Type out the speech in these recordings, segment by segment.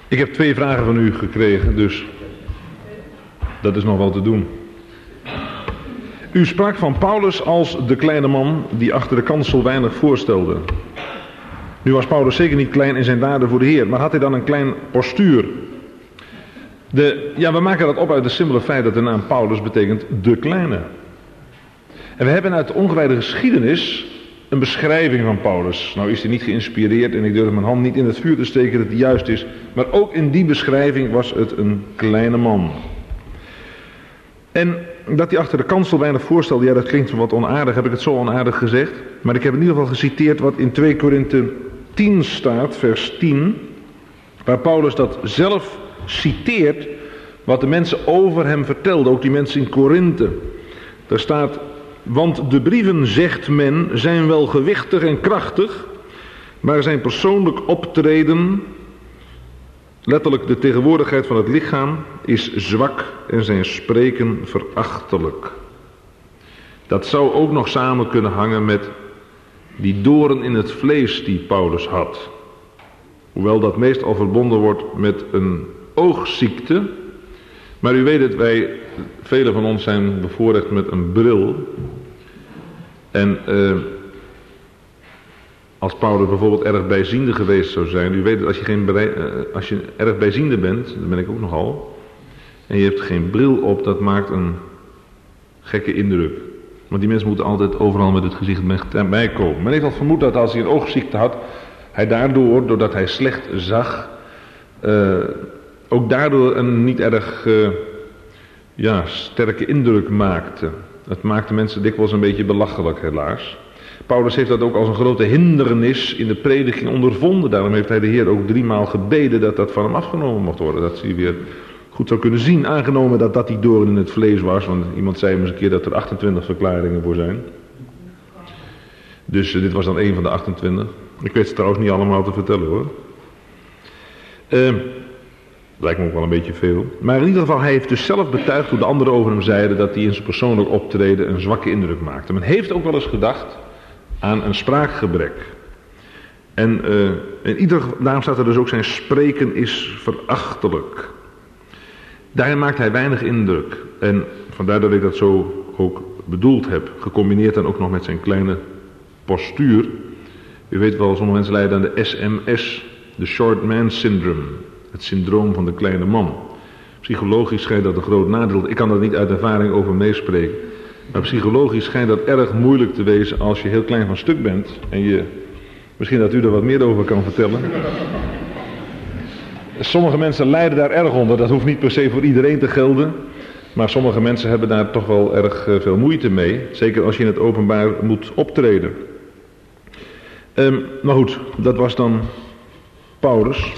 Ik heb 2 vragen van u gekregen, dus dat is nog wel te doen. U sprak van Paulus als de kleine man die achter de kansel weinig voorstelde. Nu was Paulus zeker niet klein in zijn daden voor de Heer, maar had hij dan een klein postuur? We maken dat op uit het simpele feit dat de naam Paulus betekent de kleine. En we hebben uit de ongewijde geschiedenis een beschrijving van Paulus. Nou is hij niet geïnspireerd en ik durf mijn hand niet in het vuur te steken dat het juist is. Maar ook in die beschrijving was het een kleine man. En dat hij achter de kansel weinig voorstelde, ja dat klinkt wat onaardig, heb ik het zo onaardig gezegd. Maar ik heb in ieder geval geciteerd wat in 2 Korinthe 10 staat, vers 10. Waar Paulus dat zelf citeert, wat de mensen over hem vertelden, ook die mensen in Korinthe. Daar staat: want de brieven, zegt men, zijn wel gewichtig en krachtig, maar zijn persoonlijk optreden, letterlijk de tegenwoordigheid van het lichaam, is zwak en zijn spreken verachtelijk. Dat zou ook nog samen kunnen hangen met die doorn in het vlees die Paulus had. Hoewel dat meestal verbonden wordt met een oogziekte. Maar u weet het, velen van ons zijn bevoorrecht met een bril. En als Paulus bijvoorbeeld erg bijziende geweest zou zijn. U weet het, als je erg bijziende bent, dat ben ik ook nogal. En je hebt geen bril op, dat maakt een gekke indruk. Want die mensen moeten altijd overal met het gezicht bij komen. Men heeft al vermoed dat als hij een oogziekte had, hij daardoor, doordat hij slecht zag, ook daardoor een niet erg sterke indruk maakte. Het maakte mensen dikwijls een beetje belachelijk, helaas. Paulus heeft dat ook als een grote hindernis in de prediking ondervonden. Daarom heeft hij de Heer ook 3 maal gebeden dat dat van hem afgenomen mocht worden. Dat hij weer goed zou kunnen zien. Aangenomen dat dat die doorn in het vlees was. Want iemand zei hem eens een keer dat er 28 verklaringen voor zijn. Dus dit was dan 1 van de 28. Ik weet ze trouwens niet allemaal te vertellen hoor. Lijkt me ook wel een beetje veel. Maar in ieder geval, hij heeft dus zelf betuigd hoe de anderen over hem zeiden dat hij in zijn persoonlijk optreden een zwakke indruk maakte. Men heeft ook wel eens gedacht aan een spraakgebrek. En daarom staat er dus ook zijn spreken is verachtelijk. Daarin maakt hij weinig indruk. En vandaar dat ik dat zo ook bedoeld heb. Gecombineerd dan ook nog met zijn kleine postuur. U weet wel, sommige mensen lijden aan de SMS, de Short Man Syndrome. Het syndroom van de kleine man. Psychologisch schijnt dat een groot nadeel. Ik kan daar niet uit ervaring over meespreken. Maar psychologisch schijnt dat erg moeilijk te wezen als je heel klein van stuk bent. En misschien dat u er wat meer over kan vertellen. Sommige mensen lijden daar erg onder. Dat hoeft niet per se voor iedereen te gelden. Maar sommige mensen hebben daar toch wel erg veel moeite mee. Zeker als je in het openbaar moet optreden. Maar goed, dat was dan Paulus.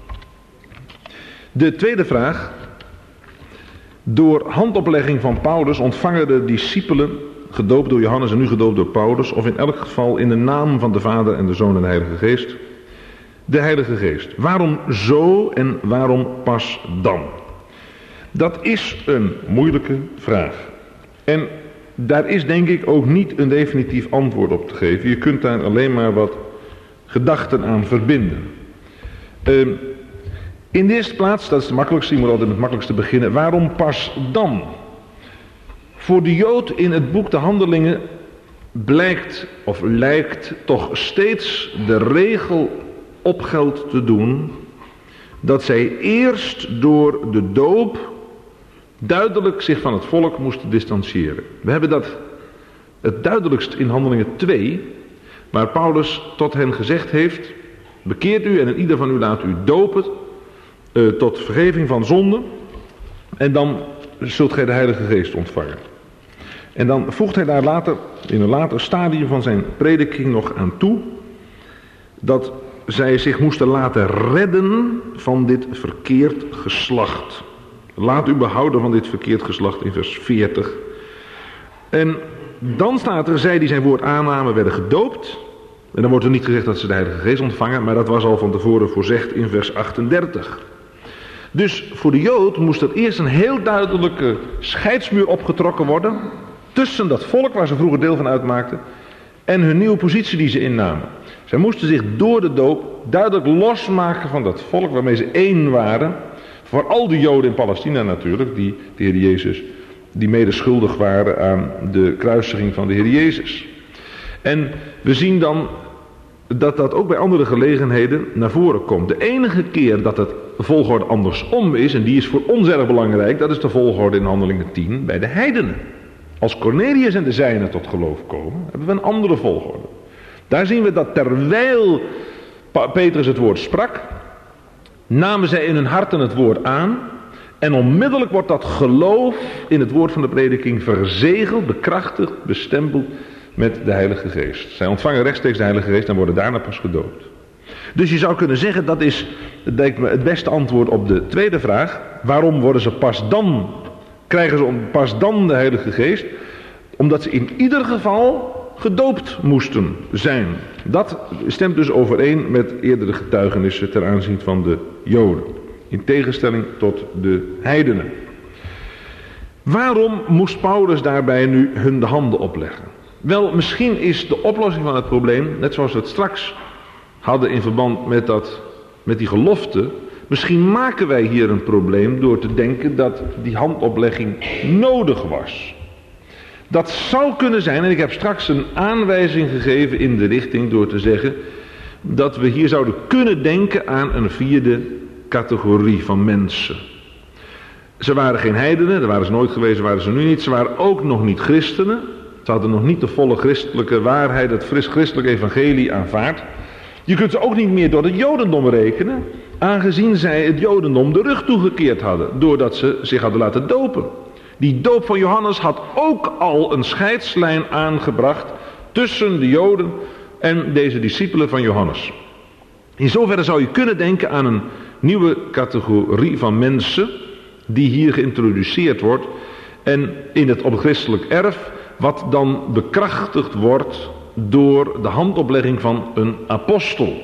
De tweede vraag. Door handoplegging van Paulus ontvangen de discipelen, gedoopt door Johannes en nu gedoopt door Paulus, of in elk geval in de naam van de Vader en de Zoon en de Heilige Geest, de Heilige Geest. Waarom zo en waarom pas dan? Dat is een moeilijke vraag. En daar is denk ik ook niet een definitief antwoord op te geven. Je kunt daar alleen maar wat gedachten aan verbinden. In de eerste plaats, dat is het makkelijkste, je moet altijd met het makkelijkste beginnen. Waarom pas dan? Voor de Jood in het boek de Handelingen lijkt toch steeds de regel op geld te doen dat zij eerst door de doop duidelijk zich van het volk moesten distancieren. We hebben dat het duidelijkst in Handelingen 2, waar Paulus tot hen gezegd heeft: bekeert u en in ieder van u laat u dopen tot vergeving van zonden en dan zult gij de Heilige Geest ontvangen. En dan voegt hij daar later, in een later stadium van zijn prediking nog aan toe, dat zij zich moesten laten redden van dit verkeerd geslacht. Laat u behouden van dit verkeerd geslacht in vers 40. En dan staat er, zij die zijn woord aannamen werden gedoopt. En dan wordt er niet gezegd dat ze de Heilige Geest ontvangen, maar dat was al van tevoren voorzegd in vers 38. Dus voor de Jood moest er eerst een heel duidelijke scheidsmuur opgetrokken worden tussen dat volk waar ze vroeger deel van uitmaakten en hun nieuwe positie die ze innamen. Zij moesten zich door de doop duidelijk losmaken van dat volk waarmee ze één waren. Voor al die Joden in Palestina natuurlijk, die de Heer Jezus, die mede schuldig waren aan de kruisiging van de Heer Jezus. En we zien dan dat dat ook bij andere gelegenheden naar voren komt. De enige keer dat het volgorde andersom is, en die is voor ons erg belangrijk, dat is de volgorde in Handelingen 10 bij de heidenen. Als Cornelius en de zijnen tot geloof komen, hebben we een andere volgorde. Daar zien we dat terwijl Petrus het woord sprak, namen zij in hun harten het woord aan. En onmiddellijk wordt dat geloof in het woord van de prediking verzegeld, bekrachtigd, bestempeld met de Heilige Geest. Zij ontvangen rechtstreeks de Heilige Geest en worden daarna pas gedoopt. Dus je zou kunnen zeggen, dat is denk ik, het beste antwoord op de tweede vraag. Waarom worden ze krijgen ze pas dan de Heilige Geest? Omdat ze in ieder geval gedoopt moesten zijn. Dat stemt dus overeen met eerdere getuigenissen ten aanzien van de Joden. In tegenstelling tot de heidenen. Waarom moest Paulus daarbij nu hun de handen opleggen? Wel, misschien is de oplossing van het probleem, net zoals we het straks hadden in verband met die gelofte. Misschien maken wij hier een probleem door te denken dat die handoplegging nodig was. Dat zou kunnen zijn, en ik heb straks een aanwijzing gegeven in de richting door te zeggen dat we hier zouden kunnen denken aan een vierde categorie van mensen. Ze waren geen heidenen, daar waren ze nooit geweest, waren ze nu niet. Ze waren ook nog niet christenen. Ze hadden nog niet de volle christelijke waarheid, het christelijke evangelie aanvaard. Je kunt ze ook niet meer door het jodendom rekenen, aangezien zij het jodendom de rug toegekeerd hadden, doordat ze zich hadden laten dopen. Die doop van Johannes had ook al een scheidslijn aangebracht tussen de Joden en deze discipelen van Johannes. In zoverre zou je kunnen denken aan een nieuwe categorie van mensen die hier geïntroduceerd wordt en op het christelijk erf, wat dan bekrachtigd wordt door de handoplegging van een apostel.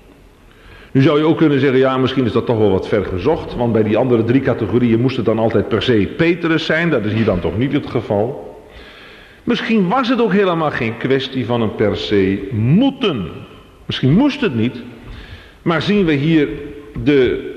Nu zou je ook kunnen zeggen, ja, misschien is dat toch wel wat ver gezocht, want bij die andere drie categorieën moest het dan altijd per se Petrus zijn, dat is hier dan toch niet het geval. Misschien was het ook helemaal geen kwestie van een per se moeten. Misschien moest het niet, maar zien we hier de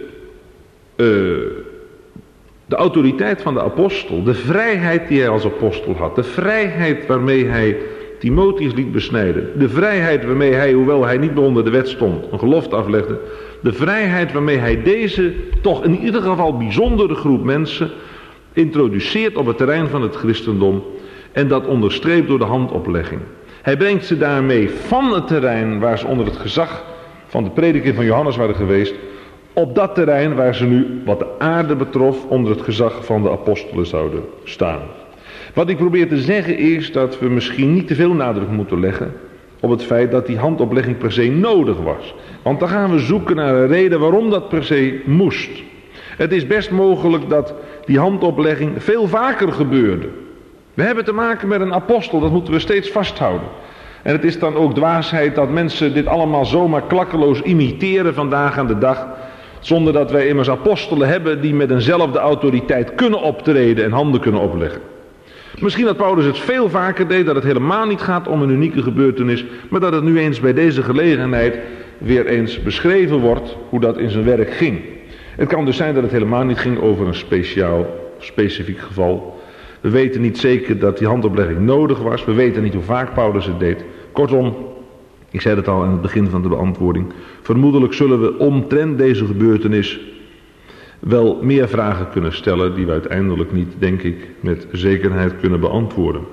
autoriteit van de apostel, de vrijheid die hij als apostel had, de vrijheid waarmee hij Timotheus liet besnijden, de vrijheid waarmee hij, hoewel hij niet meer onder de wet stond, een gelofte aflegde, de vrijheid waarmee hij deze toch in ieder geval bijzondere groep mensen introduceert op het terrein van het christendom en dat onderstreept door de handoplegging. Hij brengt ze daarmee van het terrein waar ze onder het gezag van de prediking van Johannes waren geweest, op dat terrein waar ze nu, wat de aarde betrof, onder het gezag van de apostelen zouden staan. Wat ik probeer te zeggen is dat we misschien niet te veel nadruk moeten leggen op het feit dat die handoplegging per se nodig was. Want dan gaan we zoeken naar een reden waarom dat per se moest. Het is best mogelijk dat die handoplegging veel vaker gebeurde. We hebben te maken met een apostel, dat moeten we steeds vasthouden. En het is dan ook dwaasheid dat mensen dit allemaal zomaar klakkeloos imiteren vandaag aan de dag, zonder dat wij immers apostelen hebben die met eenzelfde autoriteit kunnen optreden en handen kunnen opleggen. Misschien dat Paulus het veel vaker deed, dat het helemaal niet gaat om een unieke gebeurtenis, maar dat het nu eens bij deze gelegenheid weer eens beschreven wordt hoe dat in zijn werk ging. Het kan dus zijn dat het helemaal niet ging over een specifiek geval. We weten niet zeker dat die handoplegging nodig was, we weten niet hoe vaak Paulus het deed. Kortom, ik zei het al aan het begin van de beantwoording, vermoedelijk zullen we omtrent deze gebeurtenis wel meer vragen kunnen stellen die we uiteindelijk niet, denk ik, met zekerheid kunnen beantwoorden.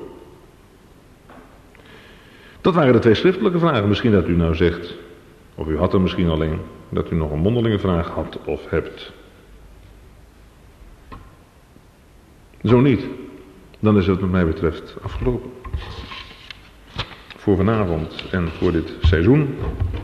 Dat waren de twee schriftelijke vragen. Misschien dat u nou zegt, of u had er misschien alleen, dat u nog een mondelinge vraag had of hebt. Zo niet, dan is het wat mij betreft afgelopen. Voor vanavond en voor dit seizoen.